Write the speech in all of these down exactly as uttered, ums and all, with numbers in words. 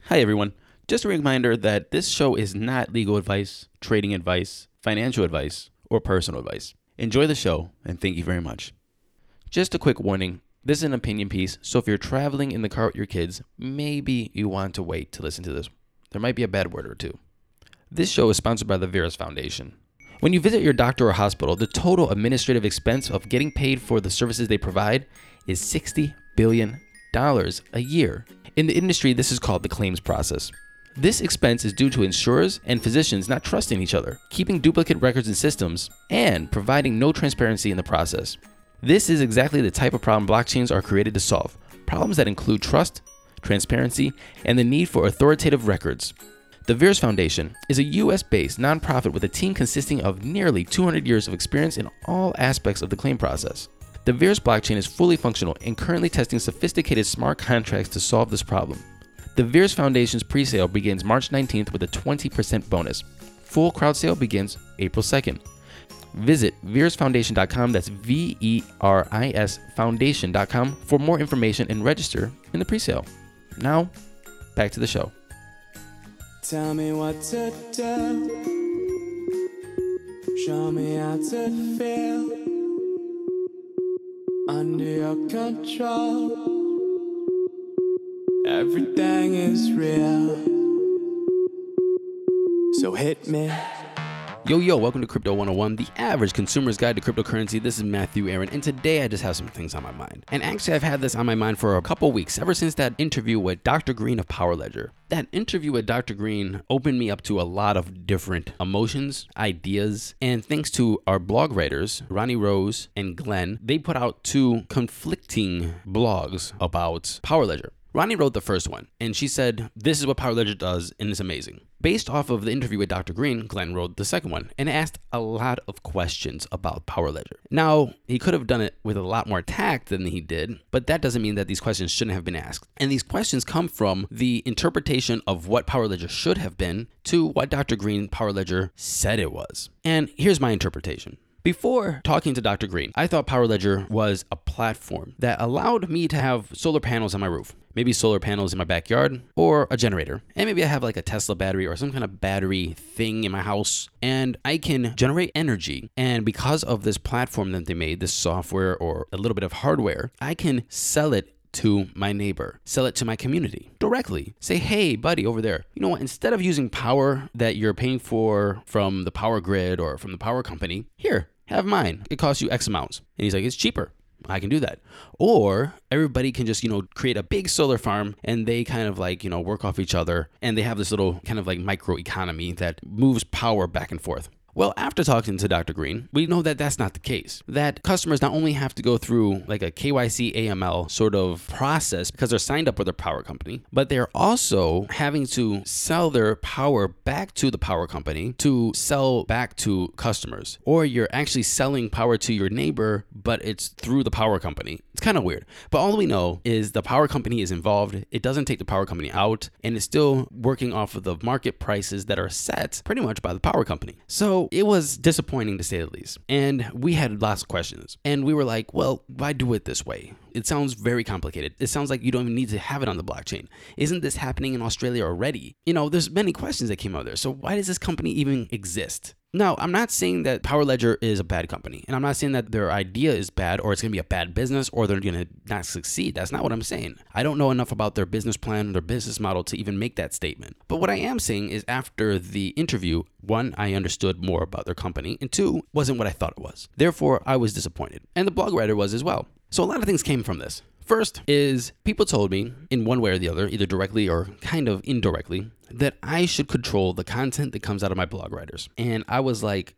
Hi, everyone. Just a reminder that this show is not legal advice, trading advice, financial advice, or personal advice. Enjoy the show, and thank you very much. Just a quick warning. This is an opinion piece, so if you're traveling in the car with your kids, maybe you want to wait to listen to this. There might be a bad word or two. This show is sponsored by the Veris Foundation. When you visit your doctor or hospital, the total administrative expense of getting paid for the services they provide is sixty billion dollars a year. In the industry, this is called the claims process. This expense is due to insurers and physicians not trusting each other, keeping duplicate records and systems, and providing no transparency in the process. This is exactly the type of problem blockchains are created to solve, problems that include trust, transparency, and the need for authoritative records. The Veris Foundation is a U S-based nonprofit with a team consisting of nearly two hundred years of experience in all aspects of the claim process. The Veris blockchain is fully functional and currently testing sophisticated smart contracts to solve this problem. The Veris Foundation's pre-sale begins March nineteenth with a twenty percent bonus. Full crowd sale begins April second. Visit veris foundation dot com, that's V E R I S foundation dot com, for more information and register in the pre-sale. Now, back to the show. Tell me what to do. Show me how to feel. Under your control, everything is real. So hit me. Yo, yo, welcome to Crypto one oh one, the average consumer's guide to cryptocurrency. This is Matthew Aaron, and today I just have some things on my mind. And actually, I've had this on my mind for a couple weeks, ever since that interview with Doctor Green of PowerLedger. That interview with Doctor Green opened me up to a lot of different emotions, ideas, and thanks to our blog writers, Ronnie Rose and Glenn, they put out two conflicting blogs about PowerLedger. Ronnie wrote the first one, and she said, this is what PowerLedger does, and it's amazing. Based off of the interview with Doctor Green, Glenn wrote the second one, and asked a lot of questions about PowerLedger. Now, he could have done it with a lot more tact than he did, but that doesn't mean that these questions shouldn't have been asked. And these questions come from the interpretation of what PowerLedger should have been to what Doctor Green PowerLedger said it was. And here's my interpretation. Before talking to Doctor Green, I thought PowerLedger was a platform that allowed me to have solar panels on my roof, maybe solar panels in my backyard, or a generator. And maybe I have like a Tesla battery or some kind of battery thing in my house, and I can generate energy. And because of this platform that they made, this software or a little bit of hardware, I can sell it to my neighbor, sell it to my community directly. Say, hey, buddy, over there, you know what? Instead of using power that you're paying for from the power grid or from the power company, here, have mine. It costs you X amounts. And he's like, it's cheaper. I can do that. Or everybody can just, you know, create a big solar farm and they kind of like, you know, work off each other. And they have this little kind of like micro economy that moves power back and forth. Well, after talking to Doctor Green, we know that that's not the case. That customers not only have to go through like a K Y C A M L sort of process because they're signed up with their power company, but they're also having to sell their power back to the power company to sell back to customers. Or you're actually selling power to your neighbor, but it's through the power company. It's kind of weird. But all we know is the power company is involved. It doesn't take the power company out, and it's still working off of the market prices that are set pretty much by the power company. So it was disappointing to say the least. And we had lots of questions. And we were like, well, why do it this way? It sounds very complicated. It sounds like you don't even need to have it on the blockchain. Isn't this happening in Australia already? You know, there's many questions that came out there. So why does this company even exist? Now, I'm not saying that PowerLedger is a bad company, and I'm not saying that their idea is bad or it's going to be a bad business or they're going to not succeed. That's not what I'm saying. I don't know enough about their business plan, their business model to even make that statement. But what I am saying is after the interview, one, I understood more about their company, and two, wasn't what I thought it was. Therefore, I was disappointed. And the blog writer was as well. So a lot of things came from this. First is people told me in one way or the other, either directly or kind of indirectly, that I should control the content that comes out of my blog writers. And I was like,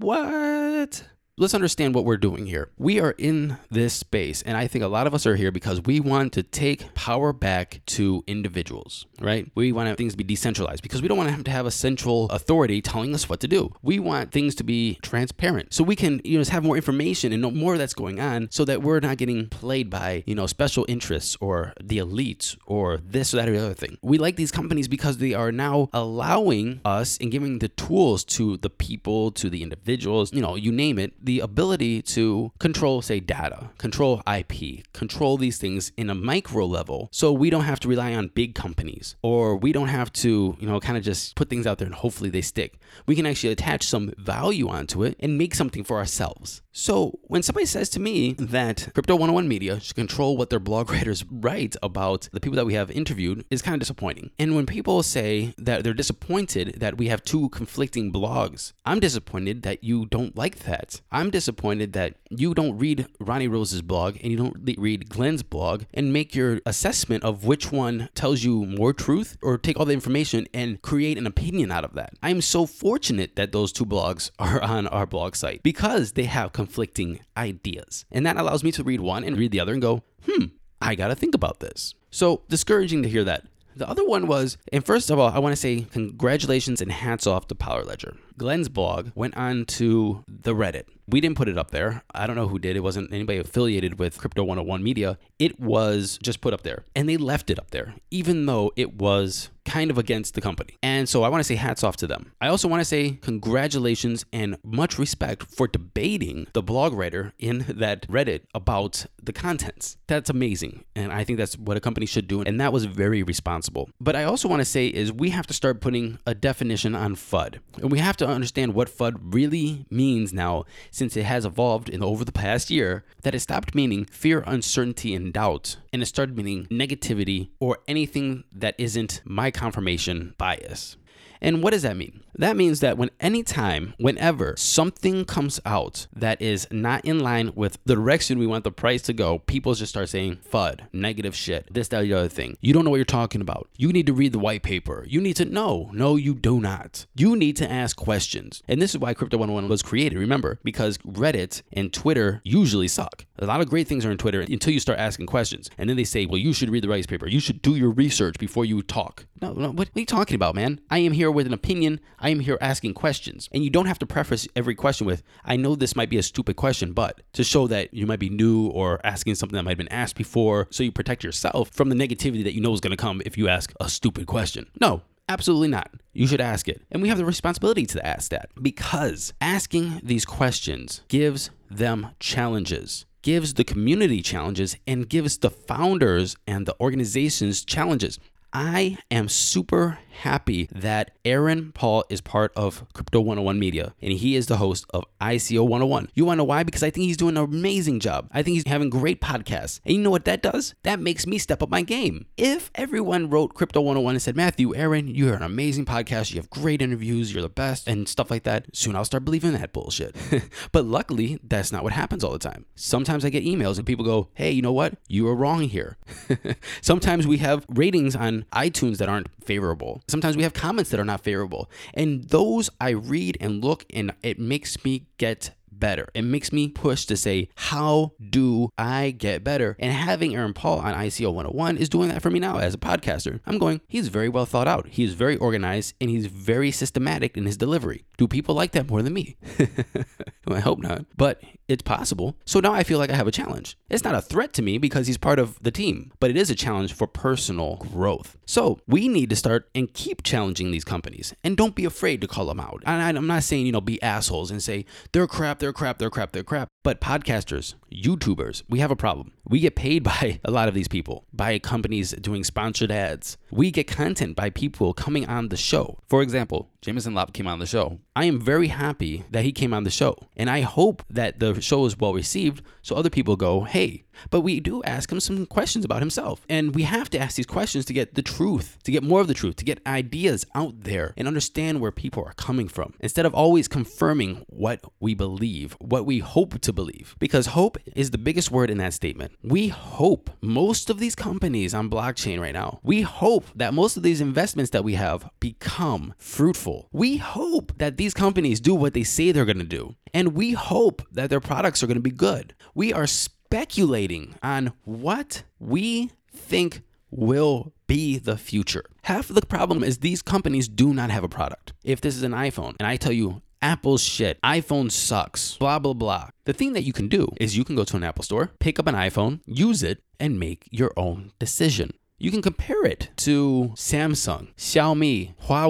what? Let's understand what we're doing here. We are in this space, and I think a lot of us are here because we want to take power back to individuals, right? We want things to be decentralized because we don't want to have to have a central authority telling us what to do. We want things to be transparent so we can, you know, have more information and know more that's going on so that we're not getting played by, you know, special interests or the elites or this or that or the other thing. We like these companies because they are now allowing us and giving the tools to the people, to the individuals, you know, you name it. the ability to control, say, data, control I P, control these things in a micro level, so we don't have to rely on big companies, or we don't have to, you know, kind of just put things out there and hopefully they stick. We can actually attach some value onto it and make something for ourselves. So when somebody says to me that Crypto one oh one Media should control what their blog writers write about the people that we have interviewed, is kind of disappointing. And when people say that they're disappointed that we have two conflicting blogs, I'm disappointed that you don't like that. I'm disappointed that you don't read Ronnie Rose's blog and you don't read Glenn's blog and make your assessment of which one tells you more truth, or take all the information and create an opinion out of that. I'm so fortunate that those two blogs are on our blog site because they have conflicting ideas. And that allows me to read one and read the other and go, hmm, I got to think about this. So discouraging to hear that. The other one was, and first of all, I want to say congratulations and hats off to Power Ledger. Glenn's blog went on to the Reddit. We didn't put it up there. I don't know who did. It wasn't anybody affiliated with Crypto one oh one Media. It was just put up there. And they left it up there, even though it was kind of against the company. And so I want to say hats off to them. I also want to say congratulations and much respect for debating the blog writer in that Reddit about the contents. That's amazing. And I think that's what a company should do. And that was very responsible. But I also want to say is we have to start putting a definition on F U D. And we have to understand what F U D really means now, since it has evolved in over the past year, that it stopped meaning fear, uncertainty, and doubt, and it started meaning negativity or anything that isn't my confirmation bias. And what does that mean? That means that when anytime, whenever something comes out that is not in line with the direction we want the price to go, people just start saying F U D, negative shit, this, that, the other thing. You don't know what you're talking about. You need to read the white paper. You need to know. No, you do not. You need to ask questions. And this is why Crypto one oh one was created, remember, because Reddit and Twitter usually suck. A lot of great things are in Twitter until you start asking questions. And then they say, well, you should read the white paper. You should do your research before you talk. No, no, what are you talking about, man? I am here with an opinion. I am here asking questions. And you don't have to preface every question with, I know this might be a stupid question, but to show that you might be new or asking something that might have been asked before, so you protect yourself from the negativity that you know is going to come if you ask a stupid question. No. Absolutely not. You should ask it. And we have the responsibility to ask that, because asking these questions gives them challenges, gives the community challenges, and gives the founders and the organizations challenges. I am super happy that Aaron Paul is part of Crypto one oh one Media, and he is the host of I C O one oh one. You want to know why? Because I think he's doing an amazing job. I think he's having great podcasts. And you know what that does? That makes me step up my game. If everyone wrote Crypto one oh one and said, Matthew, Aaron, you're an amazing podcast, you have great interviews, you're the best, and stuff like that, soon I'll start believing that bullshit. But luckily, that's not what happens all the time. Sometimes I get emails and people go, hey, you know what? You were wrong here. Sometimes we have ratings on iTunes that aren't favorable. Sometimes we have comments that are not favorable. And those I read and look, and it makes me get better. It makes me push to say, how do I get better? And having Aaron Paul on I C O one oh one is doing that for me now as a podcaster. I'm going, he's very well thought out. He's very organized, and he's very systematic in his delivery. Do people like that more than me? I hope not, but it's possible. So now I feel like I have a challenge. It's not a threat to me because he's part of the team, but it is a challenge for personal growth. So we need to start and keep challenging these companies, and don't be afraid to call them out. And I'm not saying, you know, be assholes and say they're crap, they're crap, they're crap, they're crap. But podcasters, YouTubers, we have a problem. We get paid by a lot of these people, by companies doing sponsored ads. We get content by people coming on the show. For example, Jameson Lopp came on the show. I am very happy that he came on the show, and I hope that the show is well received so other people go, hey. But we do ask him some questions about himself, and we have to ask these questions to get the truth, to get more of the truth, to get ideas out there and understand where people are coming from, instead of always confirming what we believe, what we hope to believe, because hope is the biggest word in that statement. We hope most of these companies on blockchain right now, we hope that most of these investments that we have become fruitful. We hope that these companies do what they say they're going to do, and we hope that their products are going to be good. We are speculating on what we think will be the future. Half of the problem is these companies do not have a product. If this is an iPhone and I tell you Apple's shit, iPhone sucks, blah, blah, blah. The thing that you can do is you can go to an Apple store, pick up an iPhone, use it, and make your own decision. You can compare it to Samsung, Xiaomi, Huawei,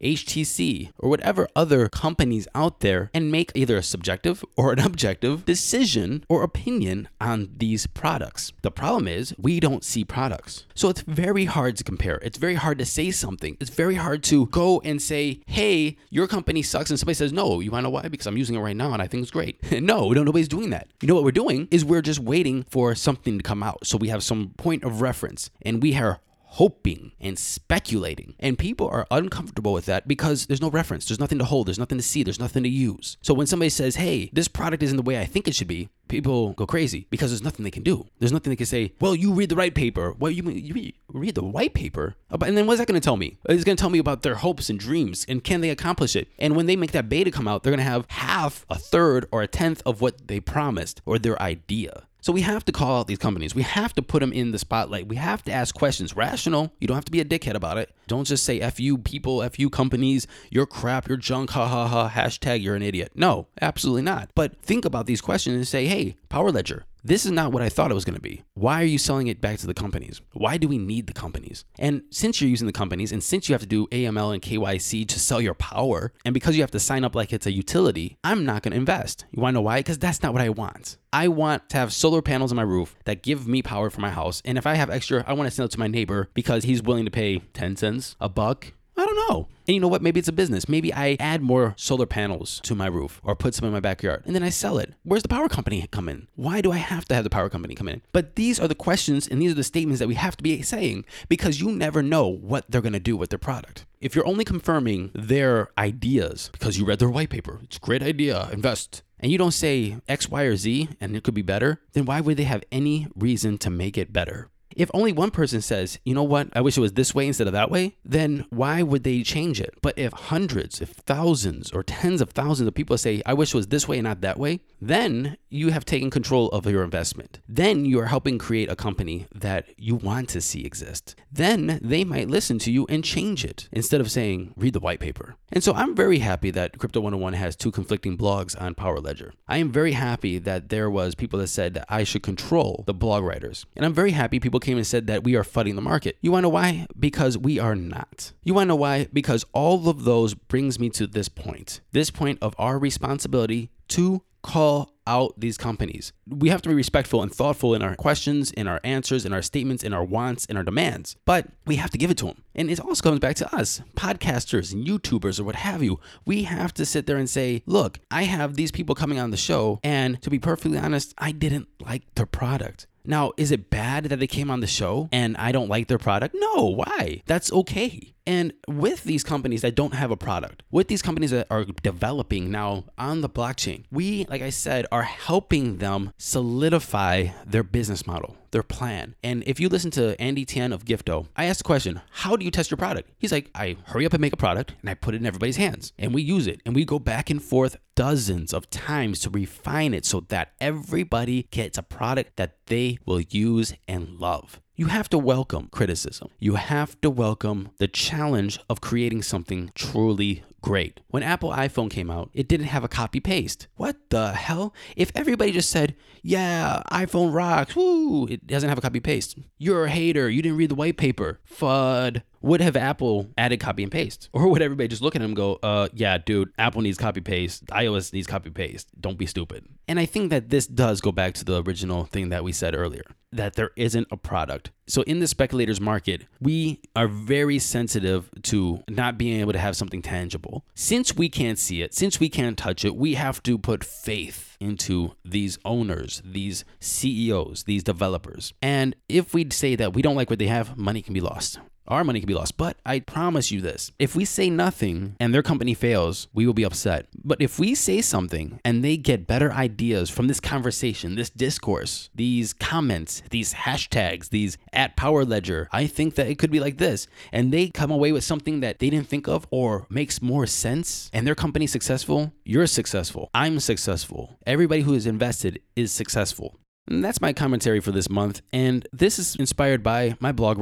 H T C, or whatever other companies out there and make either a subjective or an objective decision or opinion on these products. The problem is we don't see products. So it's very hard to compare. It's very hard to say something. It's very hard to go and say, hey, your company sucks. And somebody says, no, you want to know why? Because I'm using it right now and I think it's great. No, we don't, nobody's doing that. You know what we're doing is we're just waiting for something to come out. So we have some point of reference and we are hoping and speculating. And people are uncomfortable with that because there's no reference. There's nothing to hold. There's nothing to see. There's nothing to use. So when somebody says, hey, this product isn't the way I think it should be, people go crazy because there's nothing they can do. There's nothing they can say, well, you read the white paper. Well, you, you read the white paper? And then what's that going to tell me? It's going to tell me about their hopes and dreams and can they accomplish it? And when they make that beta come out, they're going to have half, a third, or a tenth of what they promised or their idea. So we have to call out these companies. We have to put them in the spotlight. We have to ask questions. Rational. You don't have to be a dickhead about it. Don't just say F you people, F you companies, you're crap, you're junk, ha ha ha, hashtag you're an idiot. No, absolutely not. But think about these questions and say, hey, Power Ledger, this is not what I thought it was going to be. Why are you selling it back to the companies? Why do we need the companies? And since you're using the companies and since you have to do A M L and K Y C to sell your power, and because you have to sign up like it's a utility, I'm not going to invest. You want to know why? Because that's not what I want. I want to have solar panels on my roof that give me power for my house. And if I have extra, I want to sell it to my neighbor because he's willing to pay ten cents, a buck. I don't know. And you know what? Maybe it's a business. Maybe I add more solar panels to my roof or put some in my backyard and then I sell it. Where's the power company come in? Why do I have to have the power company come in? But these are the questions and these are the statements that we have to be saying because you never know what they're going to do with their product. If you're only confirming their ideas because you read their white paper, it's a great idea, invest, and you don't say X, Y, or Z and it could be better, then why would they have any reason to make it better? If only one person says, you know what, I wish it was this way instead of that way, then why would they change it? But if hundreds, if thousands or tens of thousands of people say, I wish it was this way and not that way, then you have taken control of your investment. Then you are helping create a company that you want to see exist. Then they might listen to you and change it instead of saying, read the white paper. And so I'm very happy that Crypto one oh one has two conflicting blogs on Power Ledger. I am very happy that there was people that said that I should control the blog writers. And I'm very happy people came and said that we are flooding the market. You want to know why? Because we are not. You want to know why? Because all of those brings me to this point. This point of our responsibility to call out these companies. We have to be respectful and thoughtful in our questions, in our answers, in our statements, in our wants, in our demands. But we have to give it to them. And it also comes back to us, podcasters and YouTubers or what have you. We have to sit there and say, look, I have these people coming on the show, and to be perfectly honest, I didn't like their product. Now, is it bad that they came on the show and I don't like their product? No, why? That's okay. And with these companies that don't have a product, with these companies that are developing now on the blockchain, we, like I said, are helping them solidify their business model, their plan. And if you listen to Andy Tian of Gifto, I asked the question, how do you test your product? He's like, I hurry up and make a product and I put it in everybody's hands and we use it and we go back and forth dozens of times to refine it so that everybody gets a product that they will use and love. You have to welcome criticism. You have to welcome the challenge of creating something truly great. When Apple iPhone came out, it didn't have a copy paste. What the hell? If everybody just said, yeah, iPhone rocks, woo, it doesn't have a copy paste. You're a hater. You didn't read the white paper. Fud. Would have Apple added copy and paste? Or would everybody just look at him and go, uh, yeah, dude, Apple needs copy paste. iOS needs copy paste. Don't be stupid. And I think that this does go back to the original thing that we said earlier, that there isn't a product. So in the speculators market, we are very sensitive to not being able to have something tangible. Since we can't see it, since we can't touch it, we have to put faith into these owners, these C E Os, these developers. And if we say that we don't like what they have, money can be lost. Our money can be lost. But I promise you this, if we say nothing and their company fails, we will be upset. But if we say something and they get better ideas from this conversation, this discourse, these comments, these hashtags, these at Power Ledger, I think that it could be like this. And they come away with something that they didn't think of or makes more sense and their company's successful, you're successful, I'm successful. Everybody who is invested is successful. And that's my commentary for this month. And this is inspired by my blog writer,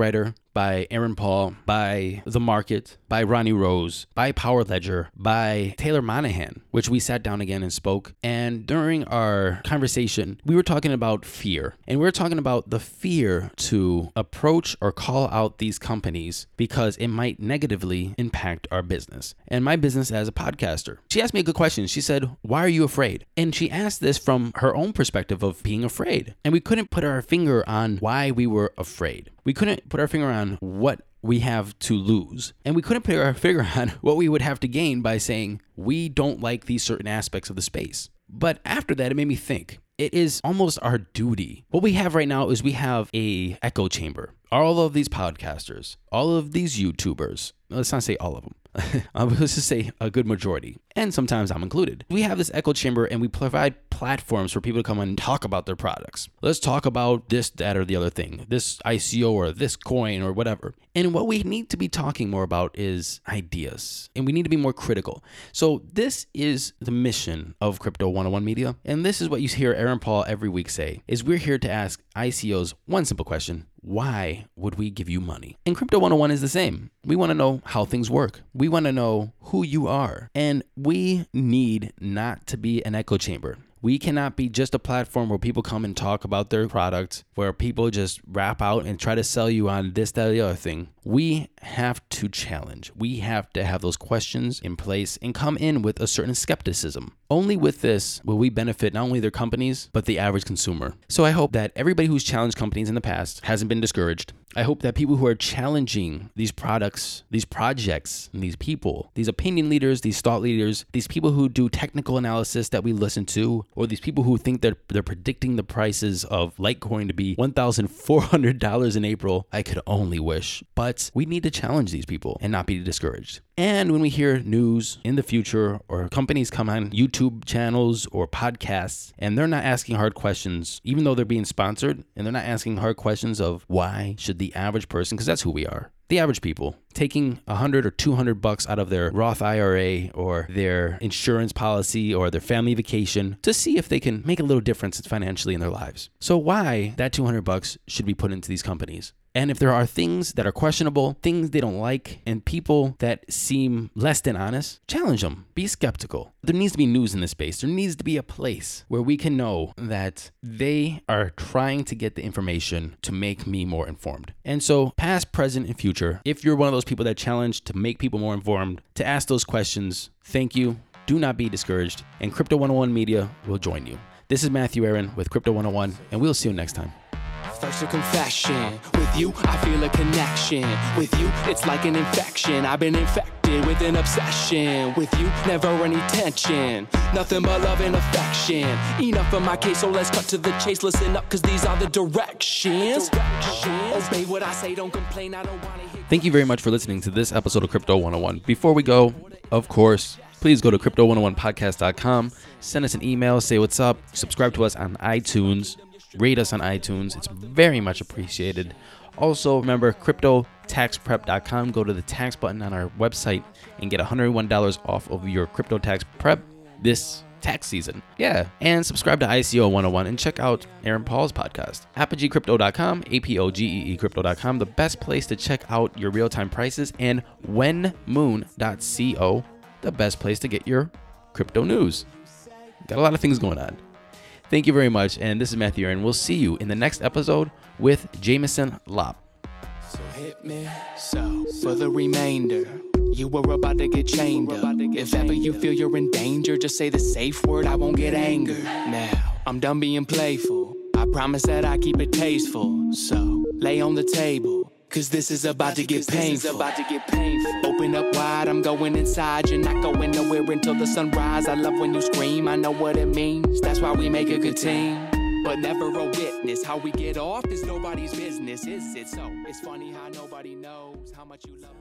by Aaron Paul, by The Market, by Ronnie Rose, by Power Ledger, by Taylor Monahan, which we sat down again and spoke. And during our conversation, we were talking about fear. And we were talking about the fear to approach or call out these companies because it might negatively impact our business and my business as a podcaster. She asked me a good question. She said, why are you afraid? And she asked this from her own perspective of being afraid. And we couldn't put our finger on why we were afraid. We couldn't put our finger on what we have to lose. And we couldn't put our finger on what we would have to gain by saying we don't like these certain aspects of the space. But after that, it made me think. It is almost our duty. What we have right now is we have a echo chamber. All of these podcasters, all of these YouTubers, let's not say all of them. Let's just say a good majority. And sometimes I'm included. We have this echo chamber and we provide platforms for people to come and talk about their products. Let's talk about this, that, or the other thing, this I C O or this coin or whatever. And what we need to be talking more about is ideas. And we need to be more critical. So this is the mission of Crypto one oh one Media. And this is what you hear Aaron Paul every week say, is we're here to ask I C Os one simple question. Why would we give you money? And Crypto one oh one is the same. We want to know how things work. We want to know who you are. And we need not to be an echo chamber. We cannot be just a platform where people come and talk about their product, where people just rap out and try to sell you on this, that, or the other thing. We have to challenge. We have to have those questions in place and come in with a certain skepticism. Only with this will we benefit not only their companies, but the average consumer. So I hope that everybody who's challenged companies in the past hasn't been discouraged. I hope that people who are challenging these products, these projects, and these people, these opinion leaders, these thought leaders, these people who do technical analysis that we listen to, or these people who think that they're predicting the prices of Litecoin to be one thousand four hundred dollars in April, I could only wish. But we need to challenge these people and not be discouraged. And when we hear news in the future or companies come on YouTube channels or podcasts and they're not asking hard questions, even though they're being sponsored, and they're not asking hard questions of why should the average person, because that's who we are, the average people, taking a hundred or two hundred bucks out of their Roth I R A or their insurance policy or their family vacation to see if they can make a little difference financially in their lives. So why that two hundred bucks should be put into these companies? And if there are things that are questionable, things they don't like, and people that seem less than honest, challenge them. Be skeptical. There needs to be news in this space. There needs to be a place where we can know that they are trying to get the information to make me more informed. And so past, present, and future, if you're one of those people that challenge to make people more informed, to ask those questions, thank you. Do not be discouraged. And Crypto one oh one Media will join you. This is Matthew Aaron with Crypto one oh one, and we'll see you next time. First a confession. With you, I feel a connection. With you, it's like an infection. I've been infected with an obsession. With you, never any tension. Nothing but love and affection. Enough of my case, so let's cut to the chase. Listen up, cause these are the directions. directions. Obey what I say, don't complain. I don't wanna hear. Thank you very much for listening to this episode of Crypto one oh one. Before we go, of course, please go to crypto one oh one podcast dot com. Send us an email, say what's up, subscribe to us on iTunes. Rate us on iTunes. It's very much appreciated. Also, remember, crypto tax prep dot com. Go to the tax button on our website and get one hundred one dollars off of your crypto tax prep this tax season. Yeah. And subscribe to I C O one oh one and check out Aaron Paul's podcast. apogee crypto dot com, A P O G E E crypto dot com, the best place to check out your real-time prices, and when moon dot co, the best place to get your crypto news. Got a lot of things going on. Thank you very much, and this is Matthew Aaron. We'll see you in the next episode with Jameson Lopp. So hit me, so for the remainder, you were about to get chained up. If ever you feel you're in danger, just say the safe word, I won't get angered. Now, I'm done being playful. I promise that I keep it tasteful. So, lay on the table, cause this is about to get painful. About to get painful. Open up wide, I'm going inside. You're not going nowhere until the sunrise. I love when you scream, I know what it means. That's why we make a good team, but never a witness. How we get off is nobody's business, is it? So it's funny how nobody knows how much you love.